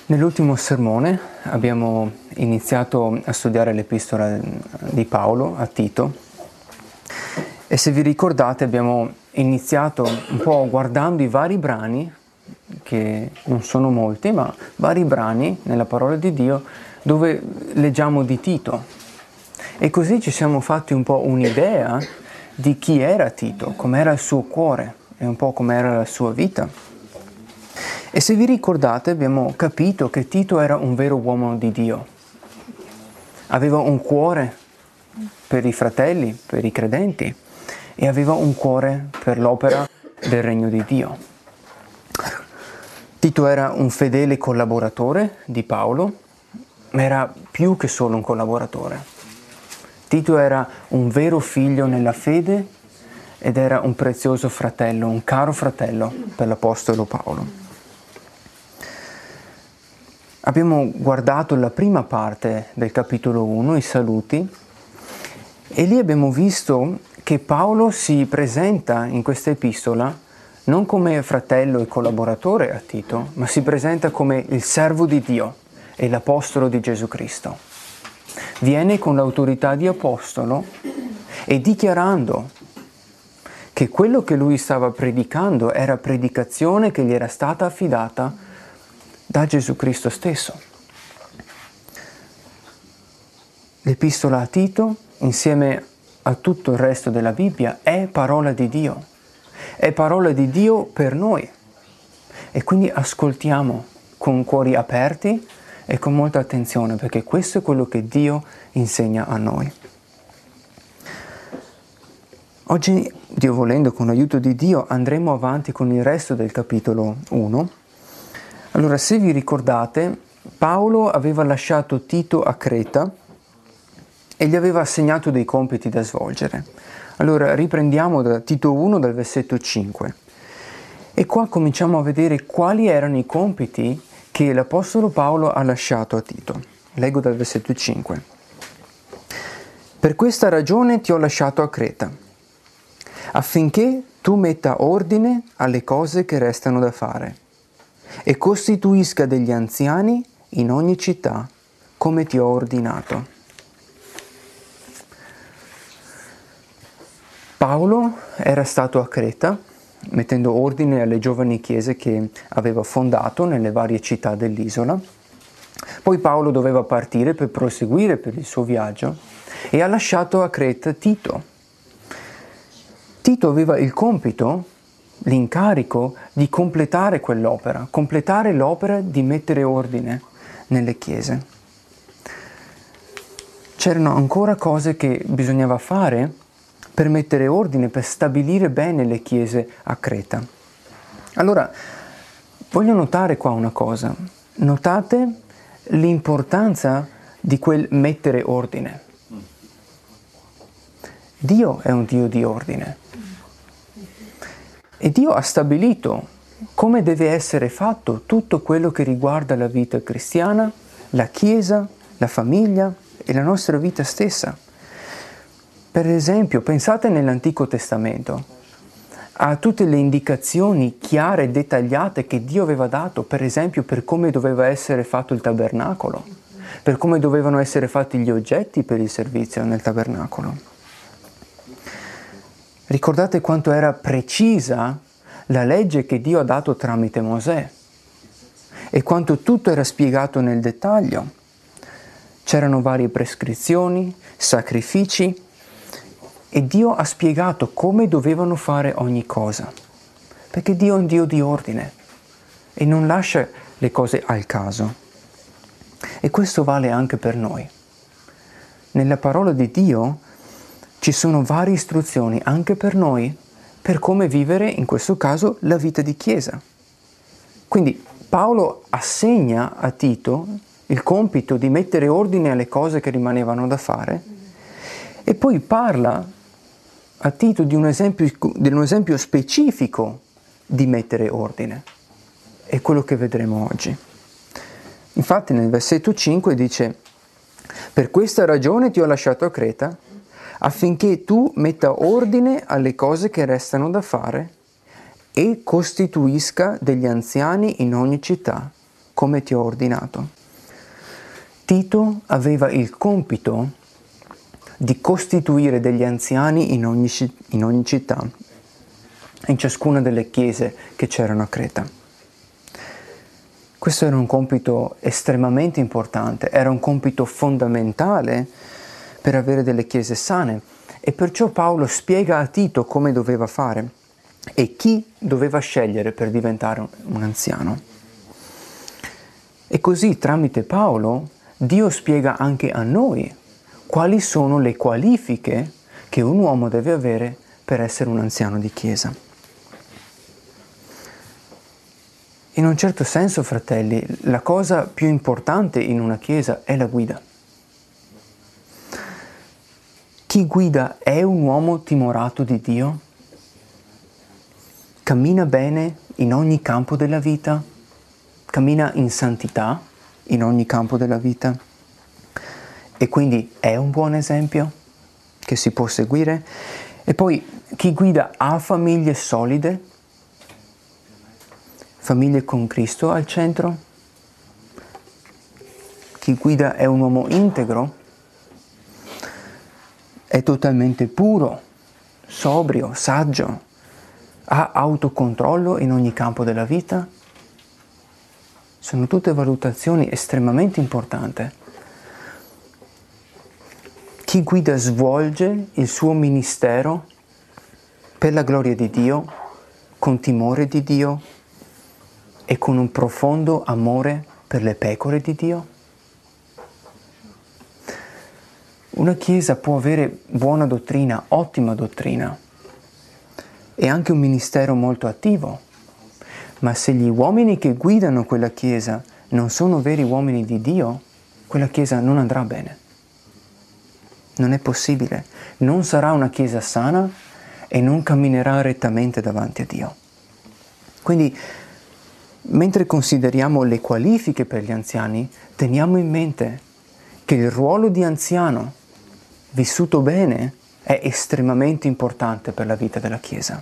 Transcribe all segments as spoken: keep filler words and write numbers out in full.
Nell'ultimo sermone abbiamo iniziato a studiare l'epistola di Paolo a Tito e se vi ricordate abbiamo iniziato un po' guardando i vari brani, che non sono molti, ma vari brani nella parola di Dio dove leggiamo di Tito e così ci siamo fatti un po' un'idea di chi era Tito, com'era il suo cuore e un po' com'era la sua vita. E se vi ricordate abbiamo capito che Tito era un vero uomo di Dio. Aveva un cuore per i fratelli, per i credenti, e aveva un cuore per l'opera del regno di Dio. Tito era un fedele collaboratore di Paolo, ma era più che solo un collaboratore. Tito era un vero figlio nella fede ed era un prezioso fratello, un caro fratello per l'Apostolo Paolo. Abbiamo guardato la prima parte del capitolo uno, i saluti, e lì abbiamo visto che Paolo si presenta in questa epistola non come fratello e collaboratore a Tito, ma si presenta come il servo di Dio e l'apostolo di Gesù Cristo. Viene con l'autorità di apostolo e dichiarando che quello che lui stava predicando era predicazione che gli era stata affidata da Gesù Cristo stesso. L'epistola a Tito, insieme a tutto il resto della Bibbia, è parola di Dio. È parola di Dio per noi. E quindi ascoltiamo con cuori aperti e con molta attenzione, perché questo è quello che Dio insegna a noi. Oggi, Dio volendo, con l'aiuto di Dio, andremo avanti con il resto del capitolo uno. Allora, se vi ricordate, Paolo aveva lasciato Tito a Creta e gli aveva assegnato dei compiti da svolgere. Allora, riprendiamo da Tito uno, dal versetto cinque. E qua cominciamo a vedere quali erano i compiti che l'Apostolo Paolo ha lasciato a Tito. Leggo dal versetto cinque. Per questa ragione ti ho lasciato a Creta, affinché tu metta ordine alle cose che restano da fare e costituisca degli anziani in ogni città, come ti ho ordinato. Paolo era stato a Creta, mettendo ordine alle giovani chiese che aveva fondato nelle varie città dell'isola. Poi Paolo doveva partire per proseguire per il suo viaggio e ha lasciato a Creta Tito. Tito aveva il compito, l'incarico di completare quell'opera, completare l'opera di mettere ordine nelle chiese. C'erano ancora cose che bisognava fare per mettere ordine, per stabilire bene le chiese a Creta. Allora, voglio notare qua una cosa. Notate l'importanza di quel mettere ordine. Dio è un Dio di ordine. E Dio ha stabilito come deve essere fatto tutto quello che riguarda la vita cristiana, la Chiesa, la famiglia e la nostra vita stessa. Per esempio, pensate nell'Antico Testamento a tutte le indicazioni chiare e dettagliate che Dio aveva dato, per esempio per come doveva essere fatto il tabernacolo, per come dovevano essere fatti gli oggetti per il servizio nel tabernacolo. Ricordate quanto era precisa la legge che Dio ha dato tramite Mosè e quanto tutto era spiegato nel dettaglio. C'erano varie prescrizioni, sacrifici e Dio ha spiegato come dovevano fare ogni cosa, perché Dio è un Dio di ordine e non lascia le cose al caso. E questo vale anche per noi. Nella parola di Dio ci sono varie istruzioni anche per noi per come vivere, in questo caso, la vita di Chiesa. Quindi Paolo assegna a Tito il compito di mettere ordine alle cose che rimanevano da fare e poi parla a Tito di un esempio, di un esempio specifico di mettere ordine. È quello che vedremo oggi. Infatti nel versetto cinque dice: per questa ragione ti ho lasciato a Creta, affinché tu metta ordine alle cose che restano da fare e costituisca degli anziani in ogni città, come ti ho ordinato. Tito aveva il compito di costituire degli anziani in ogni, in ogni città, in ciascuna delle chiese che c'erano a Creta. Questo era un compito estremamente importante, era un compito fondamentale per avere delle chiese sane, e perciò Paolo spiega a Tito come doveva fare e chi doveva scegliere per diventare un anziano. E così, tramite Paolo, Dio spiega anche a noi quali sono le qualifiche che un uomo deve avere per essere un anziano di chiesa. In un certo senso, fratelli, la cosa più importante in una chiesa è la guida. Chi guida è un uomo timorato di Dio? Cammina bene in ogni campo della vita? Cammina in santità in ogni campo della vita? E quindi è un buon esempio che si può seguire? E poi, chi guida ha famiglie solide? Famiglie con Cristo al centro? Chi guida è un uomo integro? È totalmente puro, sobrio, saggio? Ha autocontrollo in ogni campo della vita? Sono tutte valutazioni estremamente importanti. Chi guida svolge il suo ministero per la gloria di Dio, con timore di Dio e con un profondo amore per le pecore di Dio? Una chiesa può avere buona dottrina, ottima dottrina, e anche un ministero molto attivo, ma se gli uomini che guidano quella chiesa non sono veri uomini di Dio, quella chiesa non andrà bene. Non è possibile. Non sarà una chiesa sana e non camminerà rettamente davanti a Dio. Quindi, mentre consideriamo le qualifiche per gli anziani, teniamo in mente che il ruolo di anziano vissuto bene è estremamente importante per la vita della Chiesa.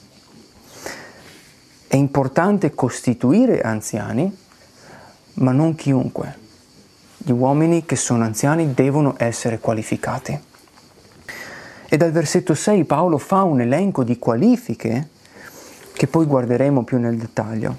È importante costituire anziani, ma non chiunque. Gli uomini che sono anziani devono essere qualificati. E dal versetto sei Paolo fa un elenco di qualifiche che poi guarderemo più nel dettaglio.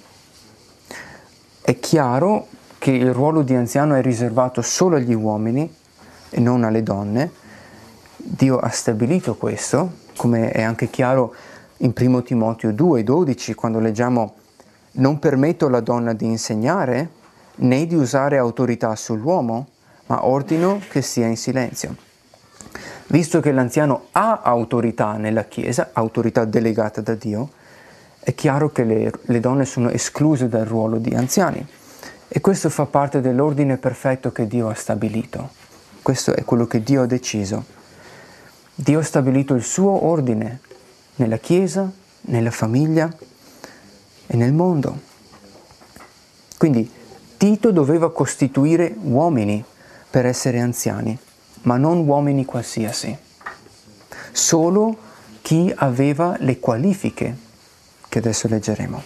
È chiaro che il ruolo di anziano è riservato solo agli uomini e non alle donne. Dio ha stabilito questo, come è anche chiaro in primo Timoteo due dodici, quando leggiamo: non permetto alla donna di insegnare né di usare autorità sull'uomo, ma ordino che sia in silenzio. Visto che l'anziano ha autorità nella Chiesa, autorità delegata da Dio, è chiaro che le, le donne sono escluse dal ruolo di anziani. E questo fa parte dell'ordine perfetto che Dio ha stabilito. Questo è quello che Dio ha deciso. Dio ha stabilito il suo ordine nella Chiesa, nella famiglia e nel mondo. Quindi Tito doveva costituire uomini per essere anziani, ma non uomini qualsiasi. Solo chi aveva le qualifiche che adesso leggeremo.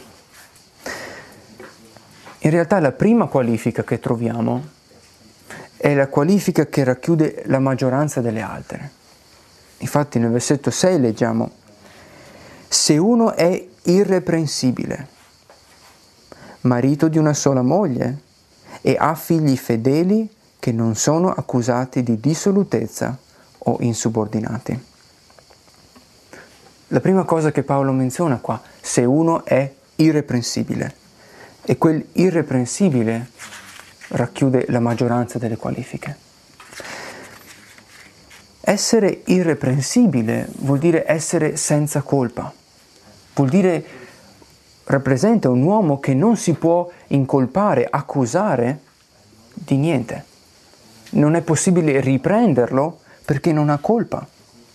In realtà la prima qualifica che troviamo è la qualifica che racchiude la maggioranza delle altre. Infatti nel versetto sei leggiamo: se uno è irreprensibile, marito di una sola moglie, e ha figli fedeli che non sono accusati di dissolutezza o insubordinati. La prima cosa che Paolo menziona qua: se uno è irreprensibile. E quel irreprensibile racchiude la maggioranza delle qualifiche. Essere irreprensibile vuol dire essere senza colpa. Vuol dire, rappresenta un uomo che non si può incolpare, accusare di niente. Non è possibile riprenderlo perché non ha colpa.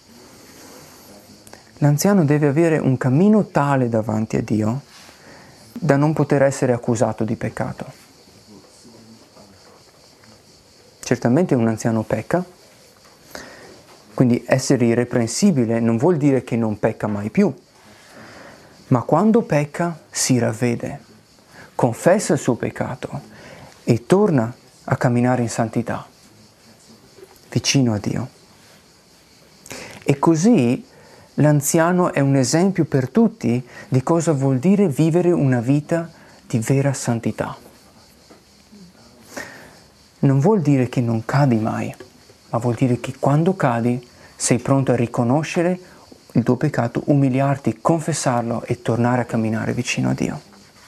L'anziano deve avere un cammino tale davanti a Dio da non poter essere accusato di peccato. Certamente un anziano pecca, quindi essere irreprensibile non vuol dire che non pecca mai più, ma quando pecca si ravvede. confessa il suo peccato e torna a camminare in santità, vicino a Dio. E così l'anziano è un esempio per tutti di cosa vuol dire vivere una vita di vera santità. Non vuol dire che non cadi mai, ma vuol dire che quando cadi sei pronto a riconoscere il tuo peccato, umiliarti, confessarlo e tornare a camminare vicino a Dio.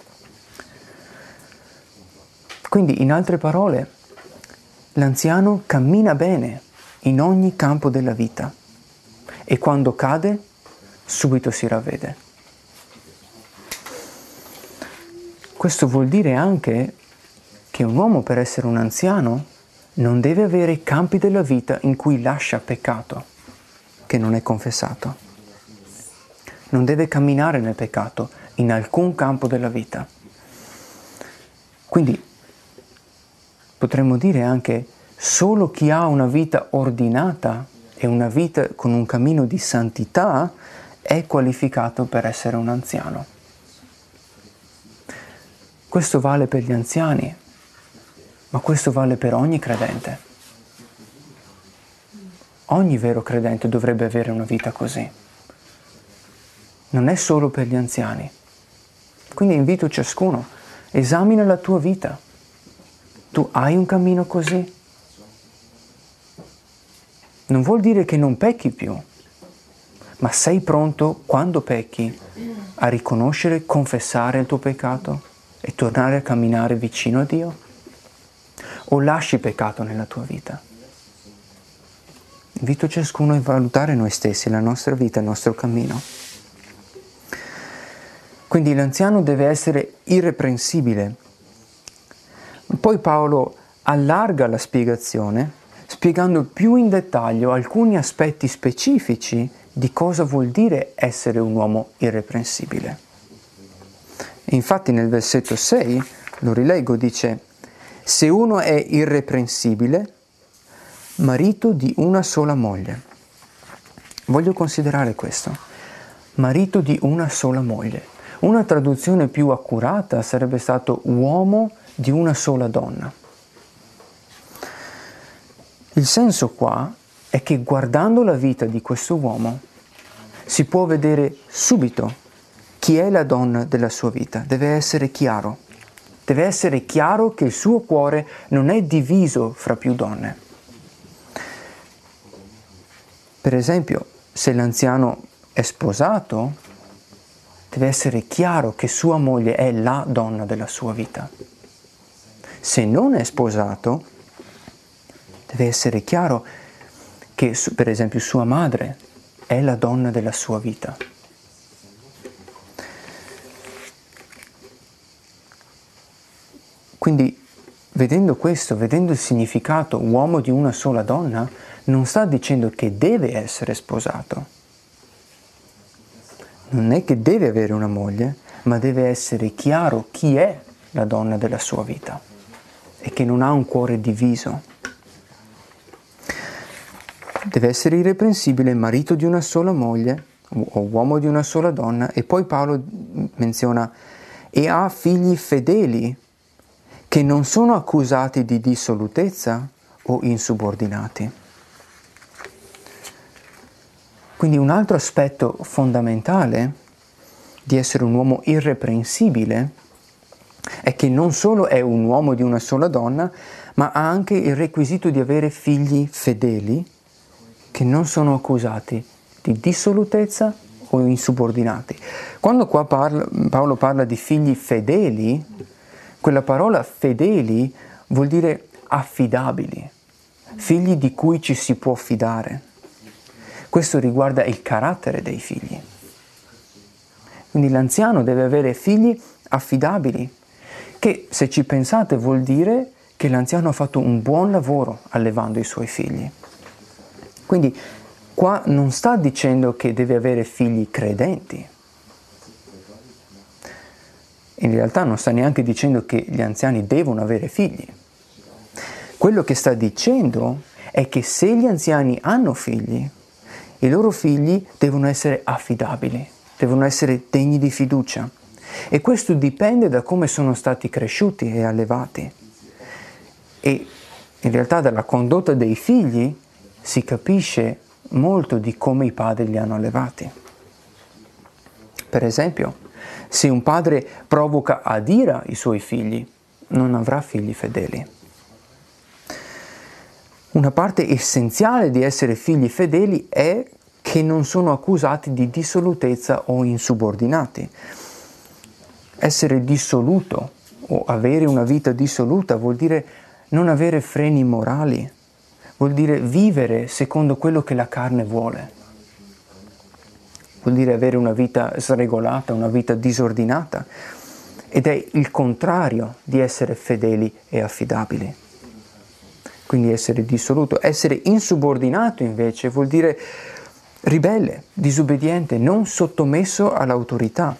Quindi, in altre parole, l'anziano cammina bene in ogni campo della vita e quando cade, subito si ravvede. Questo vuol dire anche che un uomo, per essere un anziano, non deve avere campi della vita in cui lascia peccato che non è confessato. Non deve camminare nel peccato in alcun campo della vita. Quindi potremmo dire anche solo chi ha una vita ordinata e una vita con un cammino di santità è qualificato per essere un anziano. Questo vale per gli anziani, ma questo vale per ogni credente. Ogni vero credente dovrebbe avere una vita così. Non è solo per gli anziani. Quindi invito ciascuno, esamina la tua vita. Tu hai un cammino così? Non vuol dire che non pecchi più, ma sei pronto, quando pecchi, a riconoscere, confessare il tuo peccato e tornare a camminare vicino a Dio? O lasci peccato nella tua vita? Invito ciascuno a valutare noi stessi, la nostra vita, il nostro cammino. Quindi l'anziano deve essere irreprensibile. Poi Paolo allarga la spiegazione, spiegando più in dettaglio alcuni aspetti specifici di cosa vuol dire essere un uomo irreprensibile. E infatti nel versetto sei, lo rileggo, dice: se uno è irreprensibile, marito di una sola moglie. Voglio considerare questo. Marito di una sola moglie. Una traduzione più accurata sarebbe stato uomo di una sola donna. Il senso qua è che guardando la vita di questo uomo si può vedere subito chi è la donna della sua vita. Deve essere chiaro. Deve essere chiaro che il suo cuore non è diviso fra più donne. Per esempio, se l'anziano è sposato, deve essere chiaro che sua moglie è la donna della sua vita. Se non è sposato, deve essere chiaro che, per esempio, sua madre è la donna della sua vita. Quindi, vedendo questo, vedendo il significato uomo di una sola donna, non sta dicendo che deve essere sposato. Non è che deve avere una moglie, ma deve essere chiaro chi è la donna della sua vita e che non ha un cuore diviso. Deve essere irreprensibile, marito di una sola moglie o uomo di una sola donna, e poi Paolo menziona e ha figli fedeli che non sono accusati di dissolutezza o insubordinati. Quindi un altro aspetto fondamentale di essere un uomo irreprensibile è che non solo è un uomo di una sola donna, ma ha anche il requisito di avere figli fedeli che non sono accusati di dissolutezza o insubordinati. Quando qua parla, Paolo parla di figli fedeli, quella parola fedeli vuol dire affidabili, figli di cui ci si può fidare. Questo riguarda il carattere dei figli. Quindi l'anziano deve avere figli affidabili, che se ci pensate vuol dire che l'anziano ha fatto un buon lavoro allevando i suoi figli. Quindi qua non sta dicendo che deve avere figli credenti. In realtà non sta neanche dicendo che gli anziani devono avere figli. Quello che sta dicendo è che se gli anziani hanno figli, i loro figli devono essere affidabili, devono essere degni di fiducia. E questo dipende da come sono stati cresciuti e allevati. E in realtà dalla condotta dei figli si capisce molto di come i padri li hanno allevati. Per esempio, se un padre provoca ad ira i suoi figli, non avrà figli fedeli. Una parte essenziale di essere figli fedeli è che non sono accusati di dissolutezza o insubordinati. Essere dissoluto o avere una vita dissoluta vuol dire non avere freni morali, vuol dire vivere secondo quello che la carne vuole, vuol dire avere una vita sregolata, una vita disordinata, ed è il contrario di essere fedeli e affidabili. Quindi essere dissoluto. Essere insubordinato invece vuol dire ribelle, disobbediente, non sottomesso all'autorità.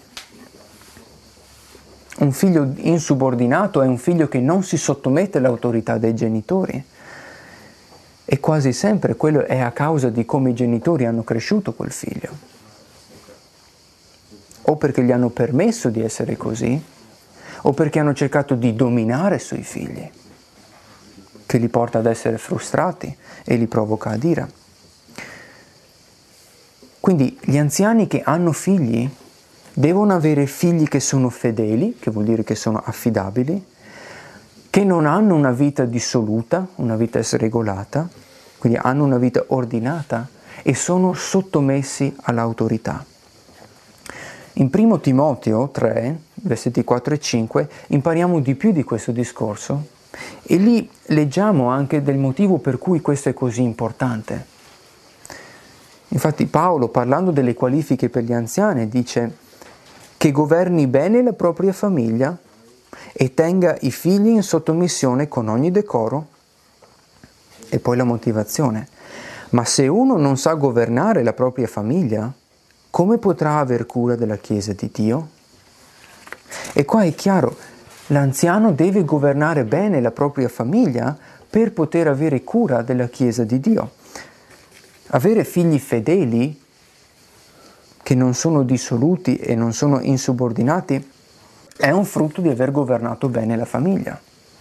Un figlio insubordinato è un figlio che non si sottomette all'autorità dei genitori. E quasi sempre quello è a causa di come i genitori hanno cresciuto quel figlio. O perché gli hanno permesso di essere così, o perché hanno cercato di dominare sui figli, che li porta ad essere frustrati e li provoca ad ira. Quindi gli anziani che hanno figli devono avere figli che sono fedeli, che vuol dire che sono affidabili, che non hanno una vita dissoluta, una vita sregolata, quindi hanno una vita ordinata e sono sottomessi all'autorità. In primo Timoteo tre, versetti quattro e cinque, impariamo di più di questo discorso e lì leggiamo anche del motivo per cui questo è così importante. Infatti Paolo, parlando delle qualifiche per gli anziani, dice che governi bene la propria famiglia e tenga i figli in sottomissione con ogni decoro. E poi la motivazione. Ma se uno non sa governare la propria famiglia, come potrà aver cura della Chiesa di Dio? E qua è chiaro, l'anziano deve governare bene la propria famiglia per poter avere cura della Chiesa di Dio. Avere figli fedeli, che non sono dissoluti e non sono insubordinati, è un frutto di aver governato bene la famiglia.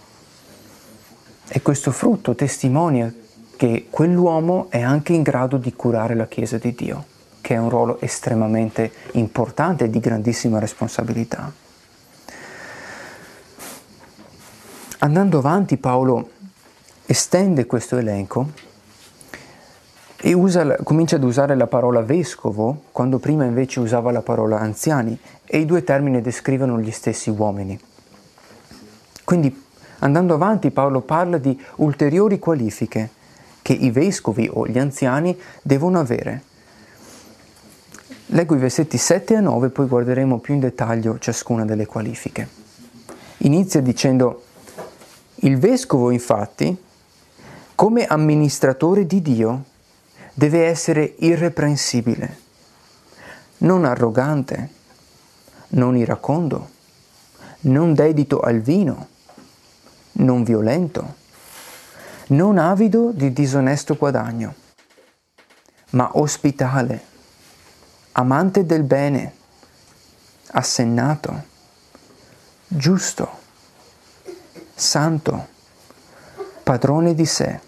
E questo frutto testimonia che quell'uomo è anche in grado di curare la Chiesa di Dio, che è un ruolo estremamente importante e di grandissima responsabilità. Andando avanti, Paolo estende questo elenco e usa, comincia ad usare la parola vescovo, quando prima invece usava la parola anziani, e i due termini descrivono gli stessi uomini. Quindi, andando avanti, Paolo parla di ulteriori qualifiche che i vescovi o gli anziani devono avere. Leggo i versetti sette a nove, poi guarderemo più in dettaglio ciascuna delle qualifiche. Inizia dicendo: il vescovo, infatti, come amministratore di Dio, deve essere irreprensibile, non arrogante, non iracondo, non dedito al vino, non violento, non avido di disonesto guadagno, ma ospitale, amante del bene, assennato, giusto, santo, padrone di sé,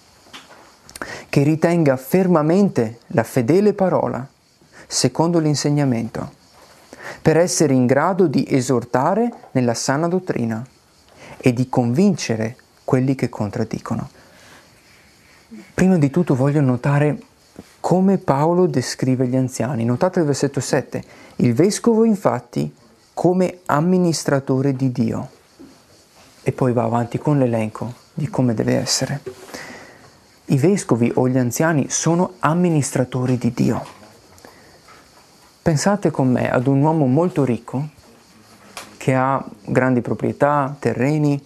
che ritenga fermamente la fedele parola secondo l'insegnamento, per essere in grado di esortare nella sana dottrina e di convincere quelli che contraddicono. Prima di tutto voglio notare come Paolo descrive gli anziani. Notate il versetto sette. Il vescovo, infatti, come amministratore di Dio. E poi va avanti con l'elenco di come deve essere. I vescovi o gli anziani sono amministratori di Dio. Pensate con me ad un uomo molto ricco che ha grandi proprietà, terreni,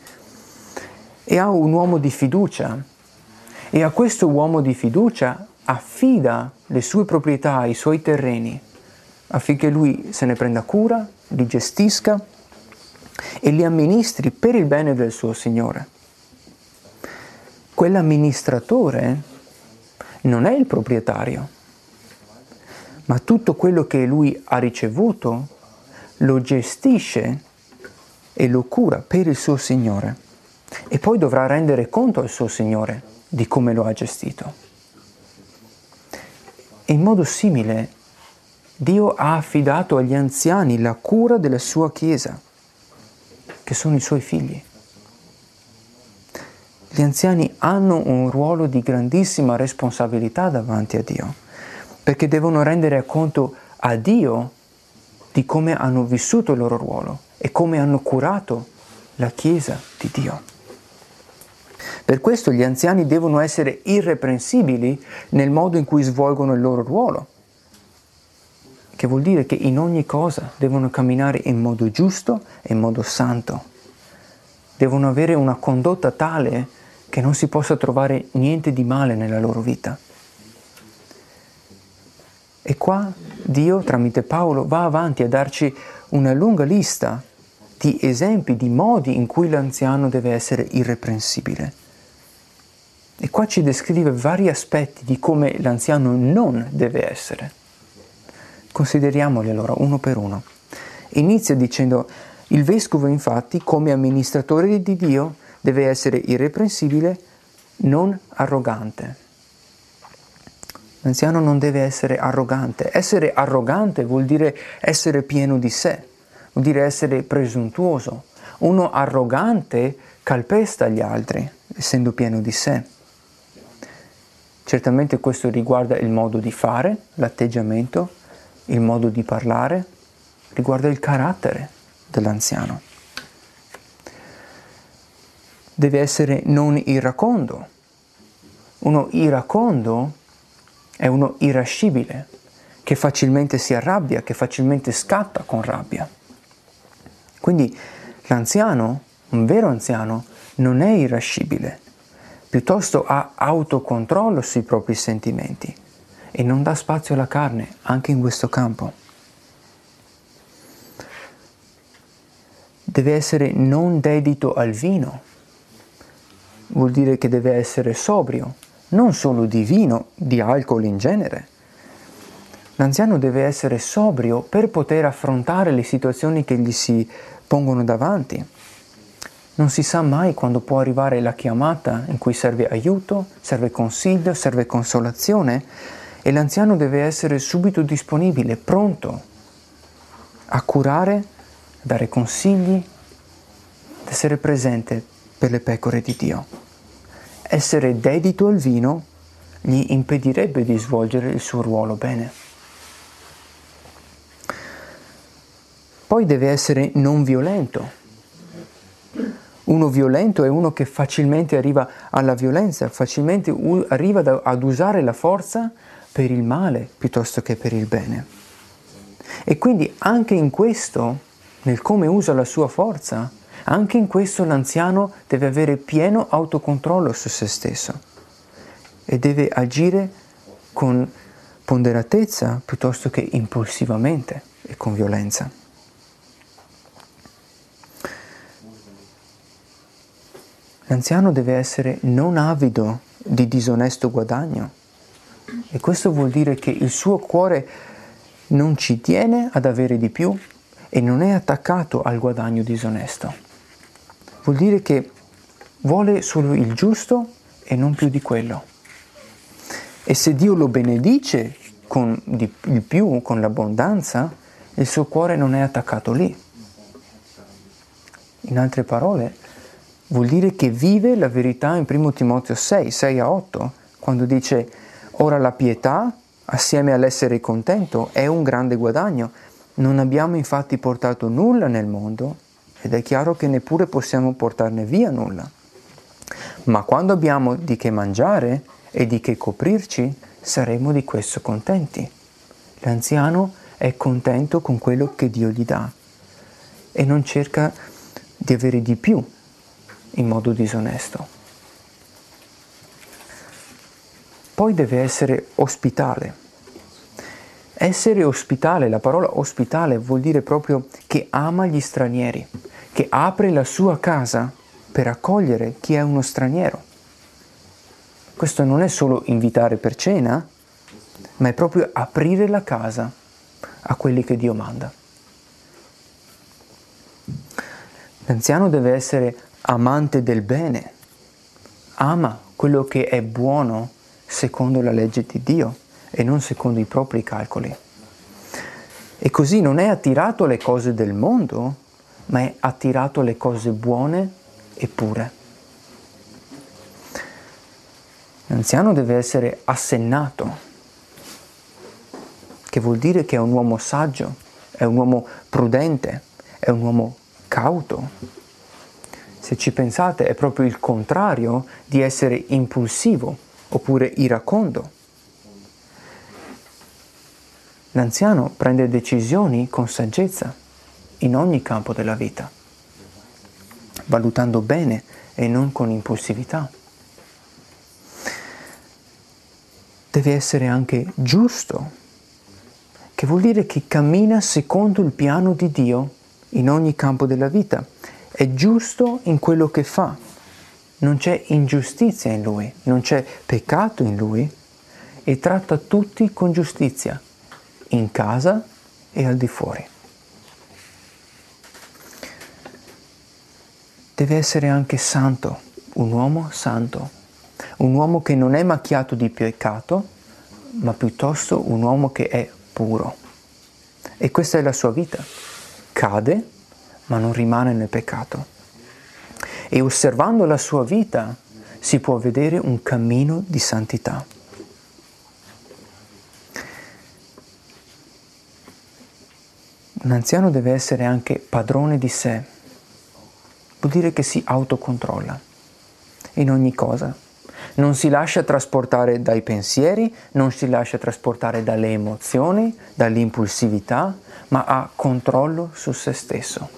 e ha un uomo di fiducia, e a questo uomo di fiducia affida le sue proprietà, i suoi terreni, affinché lui se ne prenda cura, li gestisca e li amministri per il bene del suo Signore. Quell'amministratore non è il proprietario, ma tutto quello che lui ha ricevuto lo gestisce e lo cura per il suo Signore e poi dovrà rendere conto al suo Signore di come lo ha gestito. E in modo simile Dio ha affidato agli anziani la cura della sua Chiesa, che sono i suoi figli. Gli anziani hanno un ruolo di grandissima responsabilità davanti a Dio, perché devono rendere conto a Dio di come hanno vissuto il loro ruolo e come hanno curato la Chiesa di Dio. Per questo gli anziani devono essere irreprensibili nel modo in cui svolgono il loro ruolo, che vuol dire che in ogni cosa devono camminare in modo giusto e in modo santo. Devono avere una condotta tale che non si possa trovare niente di male nella loro vita. E qua Dio, tramite Paolo, va avanti a darci una lunga lista di esempi, di modi in cui l'anziano deve essere irreprensibile. E qua ci descrive vari aspetti di come l'anziano non deve essere. Consideriamoli allora uno per uno. Inizia dicendo: il vescovo infatti, come amministratore di Dio, deve essere irreprensibile, non arrogante. L'anziano non deve essere arrogante. Essere arrogante vuol dire essere pieno di sé, vuol dire essere presuntuoso. Uno arrogante calpesta gli altri, essendo pieno di sé. Certamente questo riguarda il modo di fare, l'atteggiamento, il modo di parlare, riguarda il carattere dell'anziano. Deve essere non iracondo. Uno iracondo è uno irascibile, che facilmente si arrabbia, che facilmente scatta con rabbia. Quindi l'anziano, un vero anziano, non è irascibile, piuttosto ha autocontrollo sui propri sentimenti e non dà spazio alla carne, anche in questo campo. Deve essere non dedito al vino, vuol dire che deve essere sobrio, non solo di vino, di alcol in genere. L'anziano deve essere sobrio per poter affrontare le situazioni che gli si pongono davanti. Non si sa mai quando può arrivare la chiamata in cui serve aiuto, serve consiglio, serve consolazione, e l'anziano deve essere subito disponibile, pronto a curare, a dare consigli, ad essere presente per le pecore di Dio. Essere dedito al vino gli impedirebbe di svolgere il suo ruolo bene. Poi deve essere non violento. Uno violento è uno che facilmente arriva alla violenza, facilmente u- arriva da, ad usare la forza per il male piuttosto che per il bene. E quindi anche in questo, nel come usa la sua forza, anche in questo l'anziano deve avere pieno autocontrollo su se stesso e deve agire con ponderatezza piuttosto che impulsivamente e con violenza. L'anziano deve essere non avido di disonesto guadagno, e questo vuol dire che il suo cuore non ci tiene ad avere di più e non è attaccato al guadagno disonesto. Vuol dire che vuole solo il giusto e non più di quello. E se Dio lo benedice con di, il più, con l'abbondanza, il suo cuore non è attaccato lì. In altre parole, vuol dire che vive la verità in primo Timoteo sei, sei a otto, quando dice: ora la pietà, assieme all'essere contento, è un grande guadagno. Non abbiamo infatti portato nulla nel mondo, ed è chiaro che neppure possiamo portarne via nulla. Ma quando abbiamo di che mangiare e di che coprirci, saremo di questo contenti. L'anziano è contento con quello che Dio gli dà e non cerca di avere di più in modo disonesto. Poi deve essere ospitale. Essere ospitale, la parola ospitale vuol dire proprio che ama gli stranieri, che apre la sua casa per accogliere chi è uno straniero. Questo non è solo invitare per cena, ma è proprio aprire la casa a quelli che Dio manda. L'anziano deve essere amante del bene, ama quello che è buono secondo la legge di Dio e non secondo i propri calcoli. E così non è attirato alle cose del mondo, ma è attirato alle cose buone e pure. L'anziano deve essere assennato, che vuol dire che è un uomo saggio, è un uomo prudente, è un uomo cauto. Se ci pensate, è proprio il contrario di essere impulsivo oppure iracondo. L'anziano prende decisioni con saggezza in ogni campo della vita, valutando bene e non con impulsività. Deve essere anche giusto, che vuol dire che cammina secondo il piano di Dio in ogni campo della vita. È giusto in quello che fa, non c'è ingiustizia in lui, non c'è peccato in lui e tratta tutti con giustizia, in casa e al di fuori. Deve essere anche santo, un uomo santo, un uomo che non è macchiato di peccato, ma piuttosto un uomo che è puro. E questa è la sua vita. Cade, ma non rimane nel peccato. E osservando la sua vita si può vedere un cammino di santità. Un anziano deve essere anche padrone di sé. Vuol dire che si autocontrolla in ogni cosa. Non si lascia trasportare dai pensieri, non si lascia trasportare dalle emozioni, dall'impulsività, ma ha controllo su se stesso.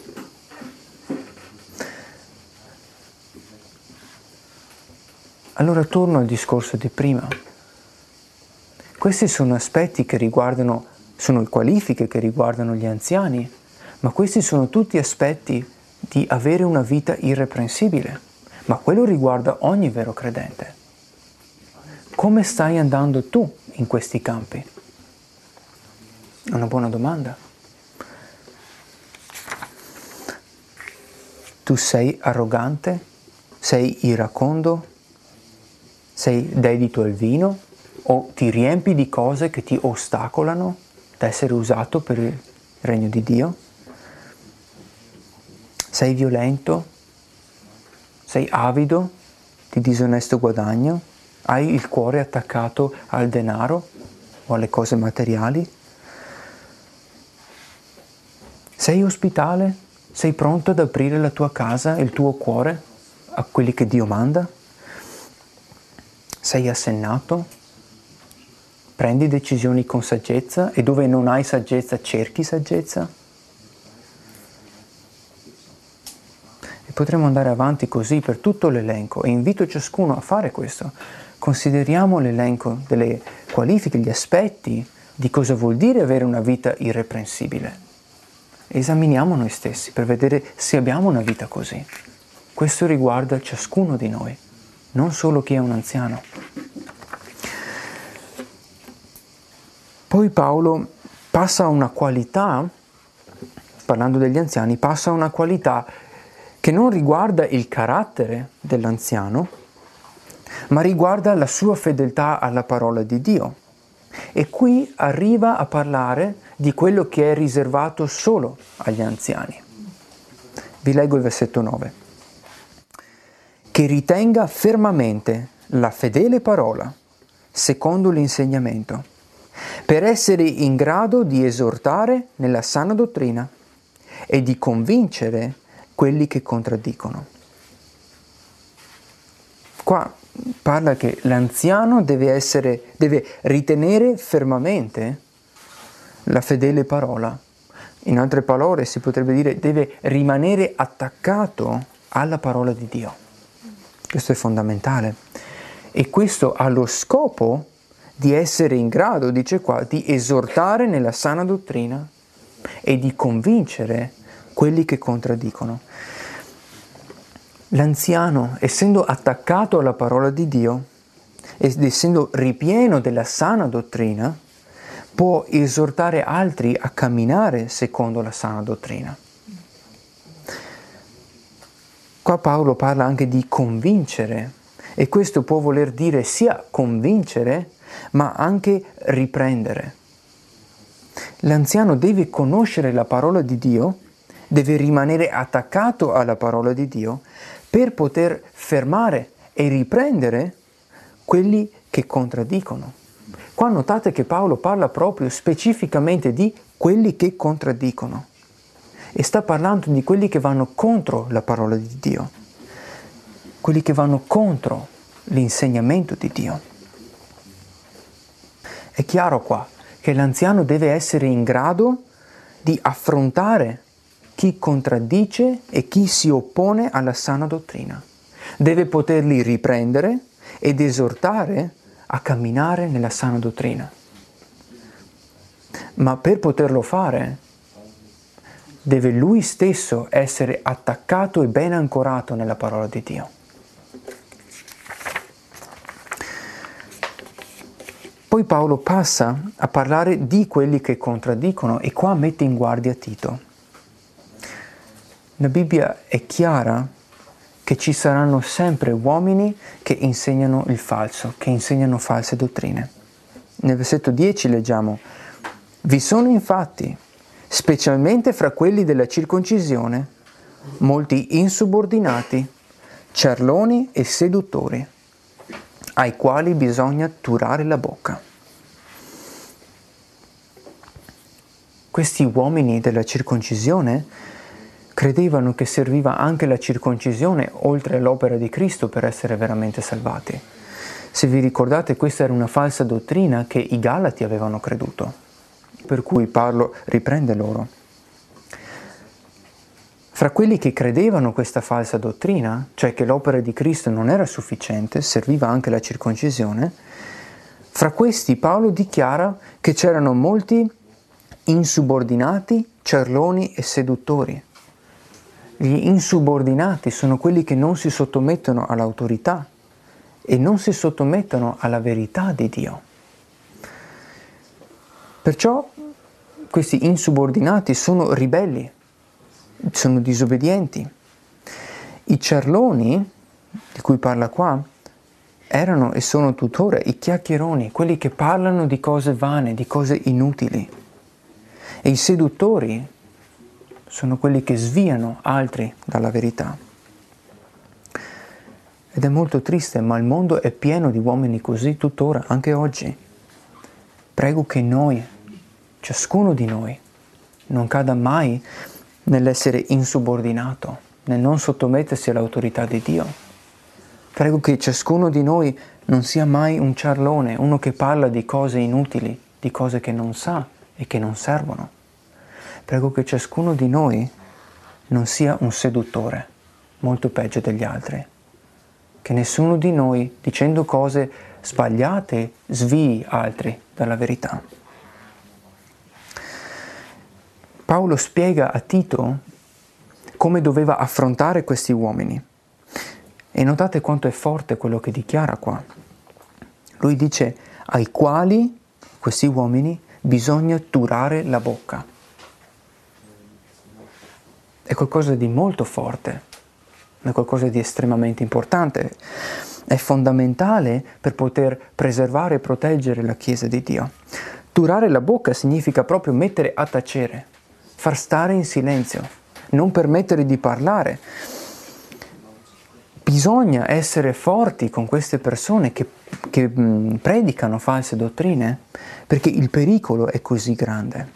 Allora torno al discorso di prima. Questi sono aspetti che riguardano, sono qualifiche che riguardano gli anziani, ma questi sono tutti aspetti di avere una vita irreprensibile. Ma quello riguarda ogni vero credente. Come stai andando tu in questi campi? È una buona domanda. Tu sei arrogante? Sei iracondo? Sei dedito al vino? O ti riempi di cose che ti ostacolano da essere usato per il regno di Dio? Sei violento? Sei avido di disonesto guadagno? Hai il cuore attaccato al denaro o alle cose materiali? Sei ospitale? Sei pronto ad aprire la tua casa e il tuo cuore a quelli che Dio manda? Sei assennato? Prendi decisioni con saggezza e dove non hai saggezza cerchi saggezza? E potremmo andare avanti così per tutto l'elenco e invito ciascuno a fare questo. Consideriamo l'elenco delle qualifiche, gli aspetti di cosa vuol dire avere una vita irreprensibile. Esaminiamo noi stessi per vedere se abbiamo una vita così. Questo riguarda ciascuno di noi, non solo chi è un anziano. Poi Paolo passa a una qualità, parlando degli anziani, passa a una qualità che non riguarda il carattere dell'anziano, ma riguarda la sua fedeltà alla parola di Dio. E qui arriva a parlare di quello che è riservato solo agli anziani. Vi leggo il versetto nove. Che ritenga fermamente la fedele parola, secondo l'insegnamento, per essere in grado di esortare nella sana dottrina e di convincere quelli che contraddicono. Qua parla che l'anziano deve essere, deve ritenere fermamente la fedele parola. In altre parole si potrebbe dire deve rimanere attaccato alla parola di Dio. Questo è fondamentale. E questo ha lo scopo di essere in grado, dice qua, di esortare nella sana dottrina e di convincere quelli che contraddicono. L'anziano, essendo attaccato alla parola di Dio ed essendo ripieno della sana dottrina, può esortare altri a camminare secondo la sana dottrina. Qua Paolo parla anche di convincere, e questo può voler dire sia convincere, ma anche riprendere. L'anziano deve conoscere la parola di Dio, deve rimanere attaccato alla parola di Dio per poter fermare e riprendere quelli che contraddicono. Qua notate che Paolo parla proprio specificamente di quelli che contraddicono e sta parlando di quelli che vanno contro la parola di Dio, quelli che vanno contro l'insegnamento di Dio. È chiaro qua che l'anziano deve essere in grado di affrontare chi contraddice e chi si oppone alla sana dottrina. Deve poterli riprendere ed esortare a camminare nella sana dottrina. Ma per poterlo fare, deve lui stesso essere attaccato e ben ancorato nella parola di Dio. Poi Paolo passa a parlare di quelli che contraddicono e qua mette in guardia Tito. La Bibbia è chiara che ci saranno sempre uomini che insegnano il falso, che insegnano false dottrine. Nel versetto dieci leggiamo: vi sono infatti, specialmente fra quelli della circoncisione, molti insubordinati, ciarloni e seduttori, ai quali bisogna turare la bocca. Questi uomini della circoncisione credevano che serviva anche la circoncisione oltre all'opera di Cristo per essere veramente salvati. Se vi ricordate, questa era una falsa dottrina che i Galati avevano creduto, per cui Paolo riprende loro. Fra quelli che credevano questa falsa dottrina, cioè che l'opera di Cristo non era sufficiente, serviva anche la circoncisione, fra questi Paolo dichiara che c'erano molti insubordinati, ciarloni e seduttori. Gli insubordinati sono quelli che non si sottomettono all'autorità e non si sottomettono alla verità di Dio. Perciò questi insubordinati sono ribelli, sono disobbedienti. I ciarloni, di cui parla qua, erano e sono tuttora i chiacchieroni, quelli che parlano di cose vane, di cose inutili. E i seduttori sono quelli che sviano altri dalla verità. Ed è molto triste, ma il mondo è pieno di uomini così tuttora, anche oggi. Prego che noi, ciascuno di noi, non cada mai nell'essere insubordinato, nel non sottomettersi all'autorità di Dio. Prego che ciascuno di noi non sia mai un ciarlone, uno che parla di cose inutili, di cose che non sa e che non servono. Prego che ciascuno di noi non sia un seduttore, molto peggio degli altri. Che nessuno di noi, dicendo cose sbagliate, svii altri dalla verità. Paolo spiega a Tito come doveva affrontare questi uomini. E notate quanto è forte quello che dichiara qua. Lui dice: ai quali, questi uomini, bisogna turare la bocca. È qualcosa di molto forte, è qualcosa di estremamente importante. È fondamentale per poter preservare e proteggere la Chiesa di Dio. Turare la bocca significa proprio mettere a tacere, far stare in silenzio, non permettere di parlare. Bisogna essere forti con queste persone che, che mh, predicano false dottrine, perché il pericolo è così grande.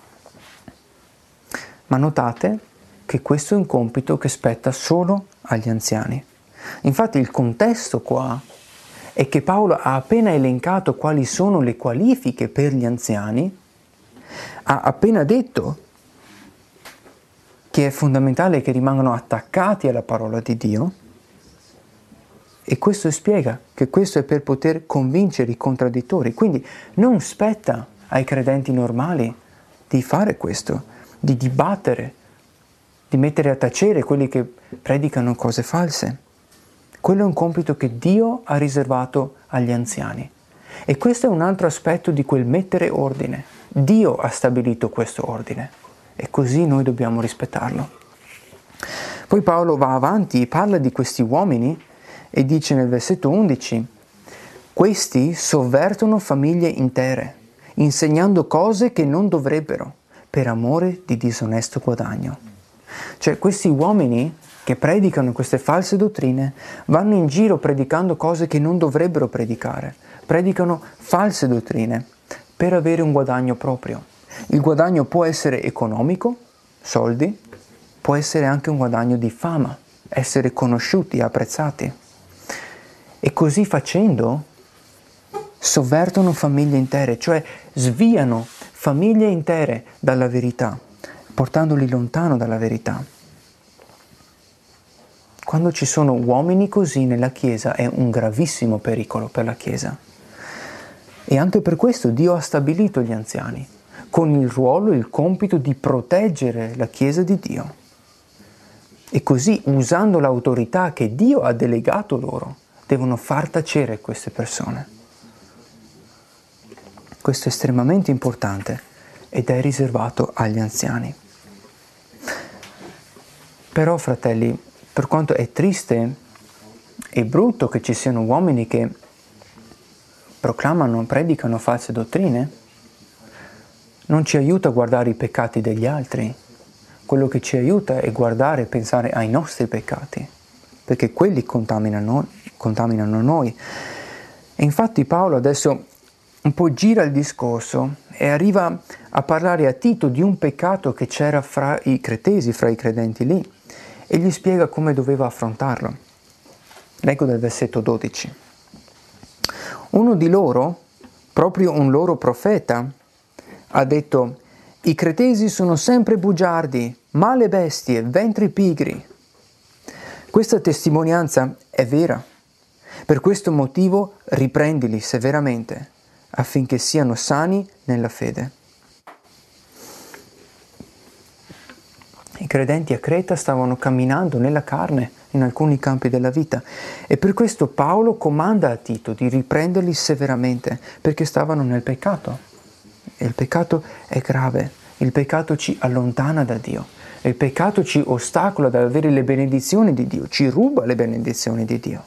Ma notate che questo è un compito che spetta solo agli anziani. Infatti il contesto qua è che Paolo ha appena elencato quali sono le qualifiche per gli anziani, ha appena detto che è fondamentale che rimangano attaccati alla parola di Dio, e questo spiega che questo è per poter convincere i contraddittori. Quindi non spetta ai credenti normali di fare questo, di dibattere, di mettere a tacere quelli che predicano cose false. Quello è un compito che Dio ha riservato agli anziani. E questo è un altro aspetto di quel mettere ordine. Dio ha stabilito questo ordine e così noi dobbiamo rispettarlo. Poi Paolo va avanti e parla di questi uomini e dice nel versetto undici: questi sovvertono famiglie intere, insegnando cose che non dovrebbero, per amore di disonesto guadagno. Cioè questi uomini che predicano queste false dottrine vanno in giro predicando cose che non dovrebbero predicare, predicano false dottrine per avere un guadagno proprio. Il guadagno può essere economico, soldi, può essere anche un guadagno di fama, essere conosciuti, apprezzati. E così facendo sovvertono famiglie intere, cioè sviano famiglie intere dalla verità, portandoli lontano dalla verità. Quando ci sono uomini così nella Chiesa è un gravissimo pericolo per la Chiesa. E anche per questo Dio ha stabilito gli anziani, con il ruolo e il compito di proteggere la Chiesa di Dio. E così, usando l'autorità che Dio ha delegato loro, devono far tacere queste persone. Questo è estremamente importante ed è riservato agli anziani. Però, fratelli, per quanto è triste e brutto che ci siano uomini che proclamano, predicano false dottrine, non ci aiuta a guardare i peccati degli altri. Quello che ci aiuta è guardare e pensare ai nostri peccati, perché quelli contaminano, contaminano noi. E infatti Paolo adesso un po' gira il discorso e arriva a parlare a Tito di un peccato che c'era fra i cretesi, fra i credenti lì, e gli spiega come doveva affrontarlo. Leggo dal versetto dodici. Uno di loro, proprio un loro profeta, ha detto: i cretesi sono sempre bugiardi, male bestie, ventri pigri. Questa testimonianza è vera. Per questo motivo riprendili severamente, affinché siano sani nella fede. I credenti a Creta stavano camminando nella carne in alcuni campi della vita e per questo Paolo comanda a Tito di riprenderli severamente perché stavano nel peccato. E il peccato è grave, il peccato ci allontana da Dio, il peccato ci ostacola dal avere le benedizioni di Dio, ci ruba le benedizioni di Dio.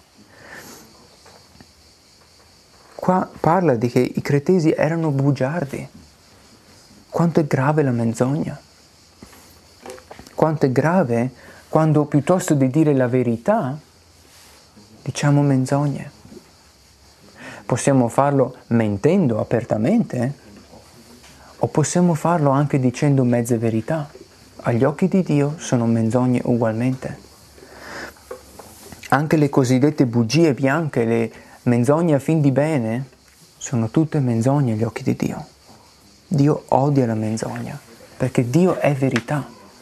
Qua parla di che i cretesi erano bugiardi. Quanto è grave la menzogna. Quanto è grave quando piuttosto di dire la verità diciamo menzogne. Possiamo farlo mentendo apertamente o possiamo farlo anche dicendo mezze verità. Agli occhi di Dio sono menzogne ugualmente. Anche le cosiddette bugie bianche, le menzogne a fin di bene, sono tutte menzogne agli occhi di Dio. Dio odia la menzogna, perché Dio è verità.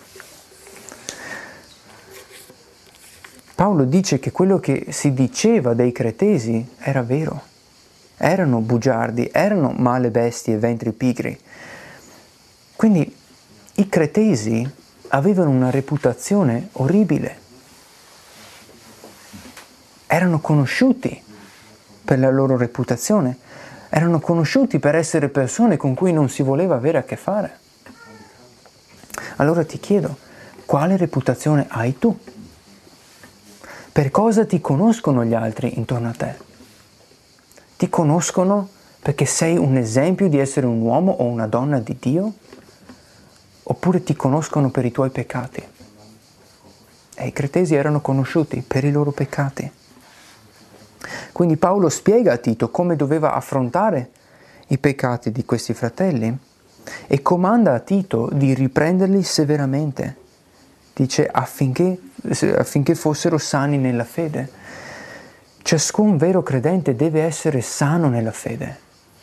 Paolo dice che quello che si diceva dei cretesi era vero. Erano bugiardi, erano male bestie e ventri pigri. Quindi i cretesi avevano una reputazione orribile. Erano conosciuti per la loro reputazione, erano conosciuti per essere persone con cui non si voleva avere a che fare. Allora ti chiedo, quale reputazione hai tu? Per cosa ti conoscono gli altri intorno a te? Ti conoscono perché sei un esempio di essere un uomo o una donna di Dio? Oppure ti conoscono per i tuoi peccati? E i cretesi erano conosciuti per i loro peccati. Quindi Paolo spiega a Tito come doveva affrontare i peccati di questi fratelli e comanda a Tito di riprenderli severamente. Dice affinché, affinché fossero sani nella fede. Ciascun vero credente deve essere sano nella fede.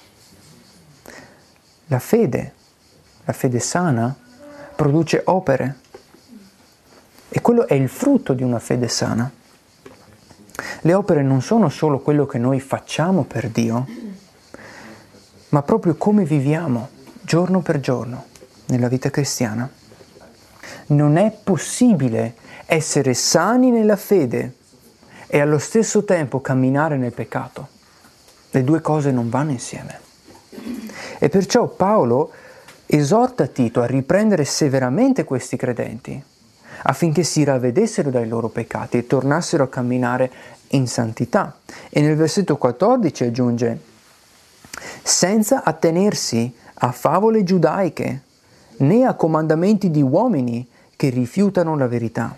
La fede, la fede sana, produce opere. E quello è il frutto di una fede sana. Le opere non sono solo quello che noi facciamo per Dio, ma proprio come viviamo giorno per giorno nella vita cristiana. Non è possibile essere sani nella fede e allo stesso tempo camminare nel peccato. Le due cose non vanno insieme. E perciò Paolo esorta Tito a riprendere severamente questi credenti, affinché si ravvedessero dai loro peccati e tornassero a camminare in santità. E nel versetto quattordici aggiunge: senza attenersi a favole giudaiche né a comandamenti di uomini che rifiutano la verità.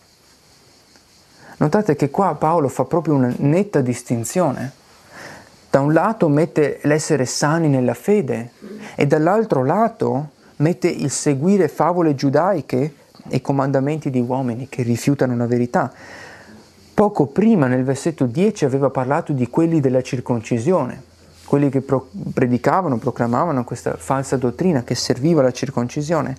Notate che qua Paolo fa proprio una netta distinzione. Da un lato mette l'essere sani nella fede e dall'altro lato mette il seguire favole giudaiche e comandamenti di uomini che rifiutano la verità. Poco prima, nel versetto dieci, aveva parlato di quelli della circoncisione, quelli che pro- predicavano, proclamavano questa falsa dottrina che serviva alla circoncisione.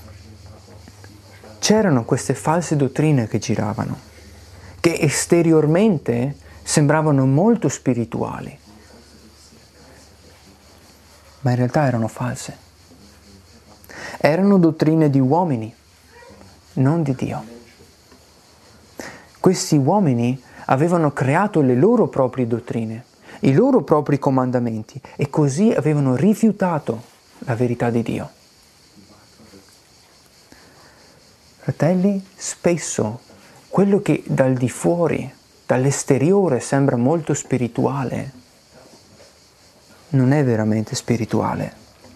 C'erano queste false dottrine che giravano, che esteriormente sembravano molto spirituali, ma in realtà erano false. Erano dottrine di uomini, non di Dio. Questi uomini avevano creato le loro proprie dottrine, i loro propri comandamenti, e così avevano rifiutato la verità di Dio. Fratelli, spesso quello che dal di fuori, dall'esteriore sembra molto spirituale, non è veramente spirituale.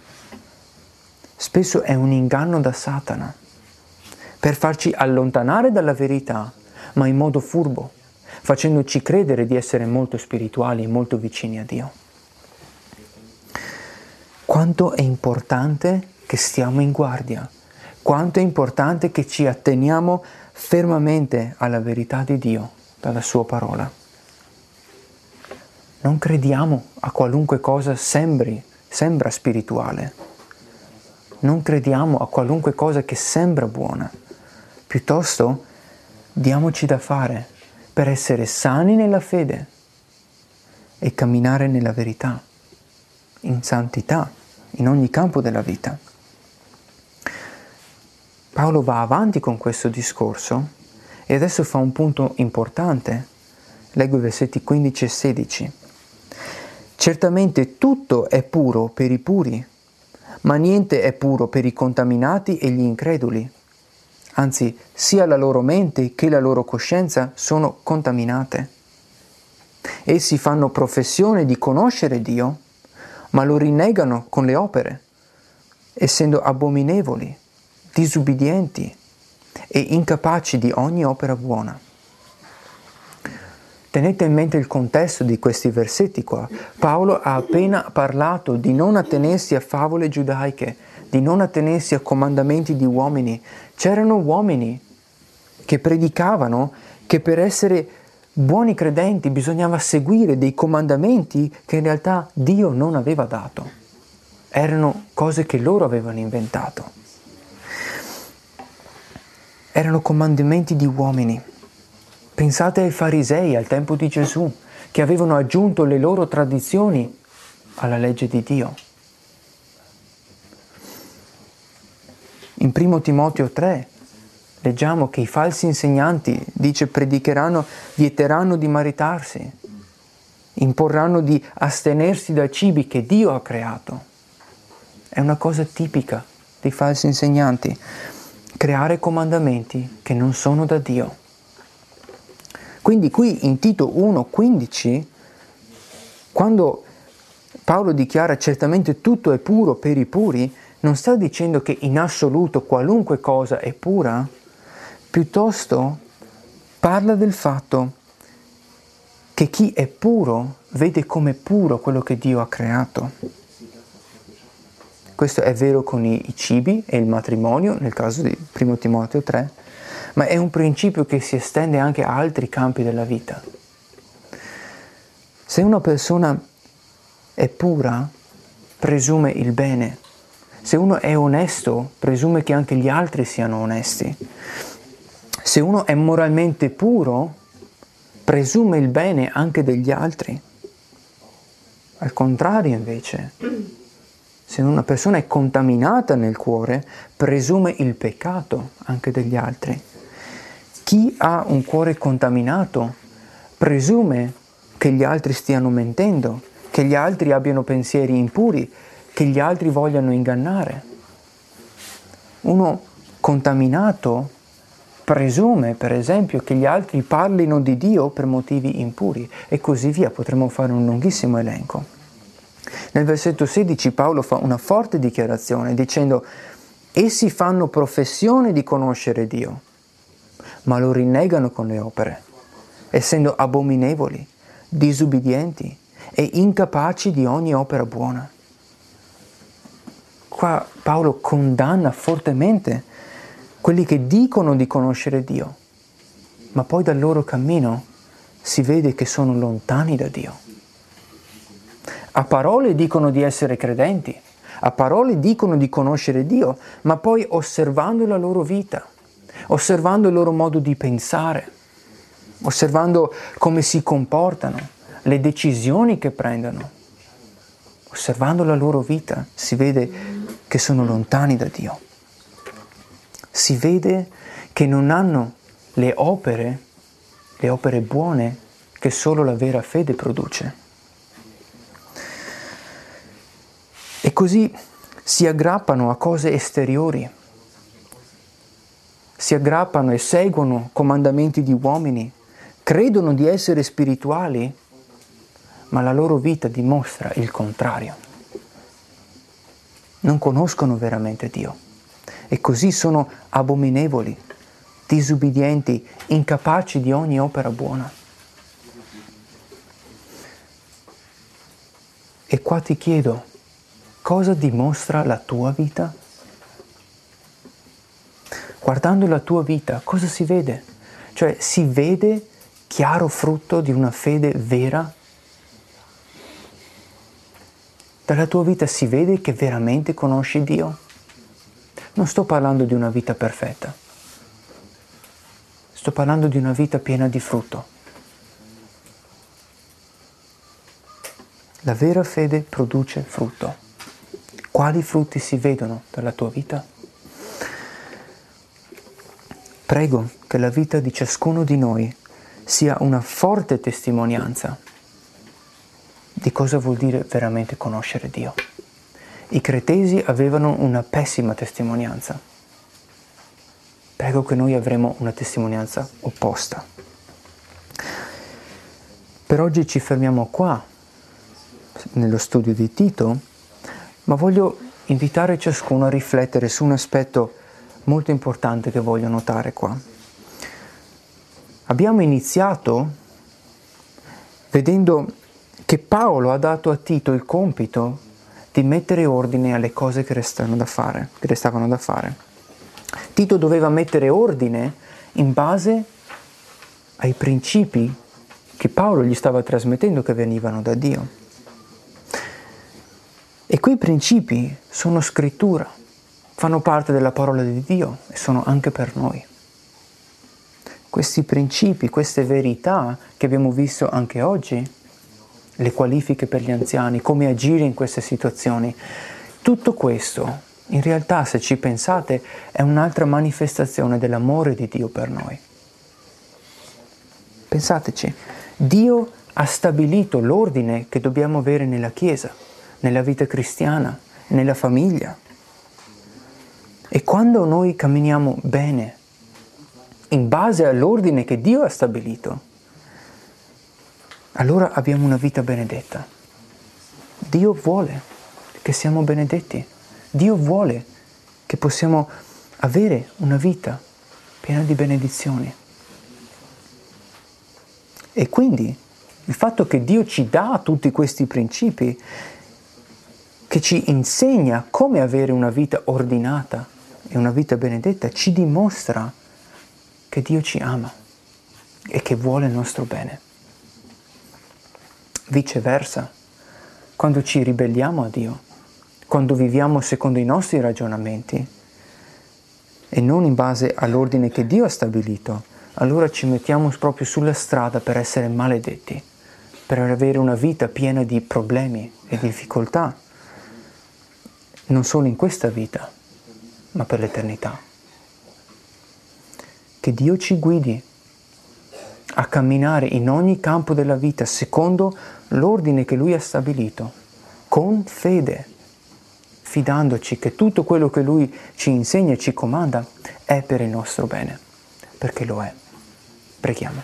Spesso è un inganno da Satana per farci allontanare dalla verità, ma in modo furbo, facendoci credere di essere molto spirituali e molto vicini a Dio. Quanto è importante che stiamo in guardia, quanto è importante che ci atteniamo fermamente alla verità di Dio dalla sua parola. Non crediamo a qualunque cosa sembri, sembra spirituale. Non crediamo a qualunque cosa che sembra buona. Piuttosto diamoci da fare per essere sani nella fede e camminare nella verità, in santità, in ogni campo della vita. Paolo va avanti con questo discorso e adesso fa un punto importante. Leggo i versetti quindici e sedici. Certamente tutto è puro per i puri, ma niente è puro per i contaminati e gli increduli. Anzi, sia la loro mente che la loro coscienza sono contaminate. Essi fanno professione di conoscere Dio, ma lo rinnegano con le opere, essendo abominevoli, disubbidienti e incapaci di ogni opera buona. Tenete in mente il contesto di questi versetti qua. Paolo ha appena parlato di non attenersi a favole giudaiche, di non attenersi a comandamenti di uomini. C'erano uomini che predicavano che per essere buoni credenti bisognava seguire dei comandamenti che in realtà Dio non aveva dato. Erano cose che loro avevano inventato. Erano comandamenti di uomini. Pensate ai farisei al tempo di Gesù, che avevano aggiunto le loro tradizioni alla legge di Dio. In primo Timoteo tre leggiamo che i falsi insegnanti, dice, predicheranno, vieteranno di maritarsi, imporranno di astenersi da cibi che Dio ha creato. È una cosa tipica dei falsi insegnanti, creare comandamenti che non sono da Dio. Quindi qui in Tito uno quindici, quando Paolo dichiara certamente tutto è puro per i puri, non sta dicendo che in assoluto qualunque cosa è pura, piuttosto parla del fatto che chi è puro vede come puro quello che Dio ha creato. Questo è vero con i, i cibi e il matrimonio, nel caso di primo Timoteo tre, ma è un principio che si estende anche a altri campi della vita. Se una persona è pura, presume il bene. Se uno è onesto, presume che anche gli altri siano onesti. Se uno è moralmente puro, presume il bene anche degli altri. Al contrario, invece, se una persona è contaminata nel cuore, presume il peccato anche degli altri. Chi ha un cuore contaminato presume che gli altri stiano mentendo, che gli altri abbiano pensieri impuri, che gli altri vogliano ingannare. Uno contaminato presume, per esempio, che gli altri parlino di Dio per motivi impuri e così via. Potremmo fare un lunghissimo elenco. Nel versetto sedici Paolo fa una forte dichiarazione dicendo: essi fanno professione di conoscere Dio, ma lo rinnegano con le opere, essendo abominevoli, disubbidienti e incapaci di ogni opera buona. Qua Paolo condanna fortemente quelli che dicono di conoscere Dio, ma poi dal loro cammino si vede che sono lontani da Dio. A parole dicono di essere credenti, a parole dicono di conoscere Dio, ma poi osservando la loro vita, osservando il loro modo di pensare, osservando come si comportano, le decisioni che prendono, osservando la loro vita, si vede che sono lontani da Dio. Si vede che non hanno le opere, le opere buone che solo la vera fede produce. E così si aggrappano a cose esteriori, si aggrappano e seguono comandamenti di uomini, credono di essere spirituali, ma la loro vita dimostra il contrario. Non conoscono veramente Dio e così sono abominevoli, disubbidienti, incapaci di ogni opera buona. E qua ti chiedo, cosa dimostra la tua vita? Guardando la tua vita, cosa si vede? Cioè, si vede chiaro frutto di una fede vera? Dalla tua vita si vede che veramente conosci Dio? Non sto parlando di una vita perfetta. Sto parlando di una vita piena di frutto. La vera fede produce frutto. Quali frutti si vedono dalla tua vita? Prego che la vita di ciascuno di noi sia una forte testimonianza di cosa vuol dire veramente conoscere Dio. I cretesi avevano una pessima testimonianza. Prego che noi avremo una testimonianza opposta. Per oggi ci fermiamo qua, nello studio di Tito, ma voglio invitare ciascuno a riflettere su un aspetto molto importante che voglio notare qua. Abbiamo iniziato vedendo che Paolo ha dato a Tito il compito di mettere ordine alle cose che restavano da fare, che restavano da fare. Tito doveva mettere ordine in base ai principi che Paolo gli stava trasmettendo, che venivano da Dio. E quei principi sono scrittura, fanno parte della parola di Dio e sono anche per noi. Questi principi, queste verità che abbiamo visto anche oggi, le qualifiche per gli anziani, come agire in queste situazioni, tutto questo, in realtà, se ci pensate, è un'altra manifestazione dell'amore di Dio per noi. Pensateci, Dio ha stabilito l'ordine che dobbiamo avere nella Chiesa, nella vita cristiana, nella famiglia. E quando noi camminiamo bene, in base all'ordine che Dio ha stabilito, allora abbiamo una vita benedetta. Dio vuole che siamo benedetti. Dio vuole che possiamo avere una vita piena di benedizioni. E quindi il fatto che Dio ci dà tutti questi principi, che ci insegna come avere una vita ordinata e una vita benedetta, ci dimostra che Dio ci ama e che vuole il nostro bene. Viceversa, quando ci ribelliamo a Dio, quando viviamo secondo i nostri ragionamenti e non in base all'ordine che Dio ha stabilito, allora ci mettiamo proprio sulla strada per essere maledetti, per avere una vita piena di problemi e difficoltà, non solo in questa vita, ma per l'eternità. Che Dio ci guidi a camminare in ogni campo della vita secondo l'ordine che Lui ha stabilito, con fede, fidandoci che tutto quello che Lui ci insegna e ci comanda è per il nostro bene. perché lo è. Preghiamo.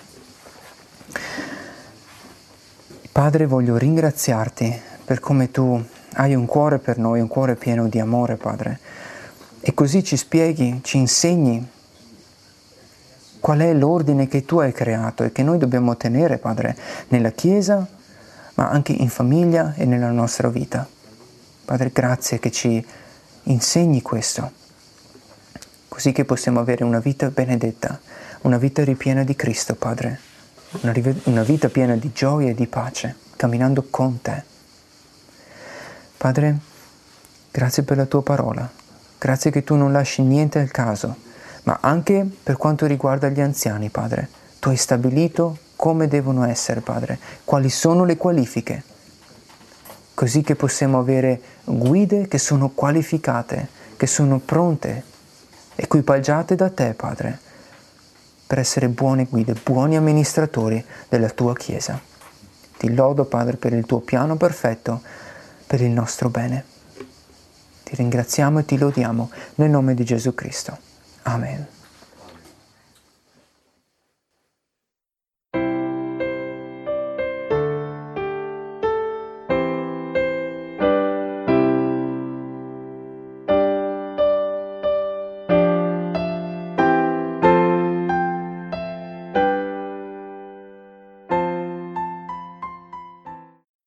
Padre, voglio ringraziarti per come tu hai un cuore per noi, un cuore pieno di amore, Padre. E così ci spieghi, ci insegni qual è l'ordine che tu hai creato e che noi dobbiamo tenere, Padre, nella Chiesa, ma anche in famiglia e nella nostra vita. Padre, grazie che ci insegni questo, così che possiamo avere una vita benedetta, una vita ripiena di Cristo, Padre, una, una vita piena di gioia e di pace, camminando con te. Padre, grazie per la tua parola, grazie che tu non lasci niente al caso, ma anche per quanto riguarda gli anziani, Padre. Tu hai stabilito come devono essere, Padre, quali sono le qualifiche, così che possiamo avere guide che sono qualificate, che sono pronte, equipaggiate da te, Padre, per essere buone guide, buoni amministratori della tua Chiesa. Ti lodo, Padre, per il tuo piano perfetto, per il nostro bene. Ti ringraziamo e ti lodiamo nel nome di Gesù Cristo. Amen.